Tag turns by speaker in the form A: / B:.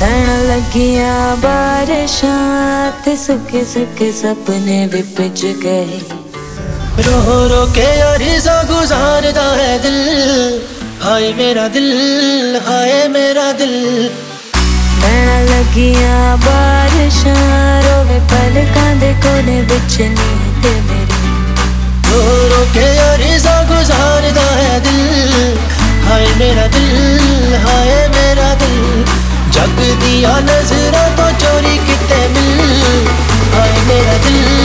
A: पैण लगियां बारिशां ते सुखे सुखे सपने भी पिज गए।
B: रो रो के अरीज़ा गुजारदा है दिल, हाय मेरा दिल, हाय मेरा दिल।
A: पैण लगियां बारिशां रोवे पलकां दे कोने विच नींद मेरी।
B: रो रो के अरीज़ा गुजारदा है दिल, हाय मेरा दिल, हाय मेरा दिल। जग दिया नजरां तो चोरी किते मिल, हाय मेरा दिल।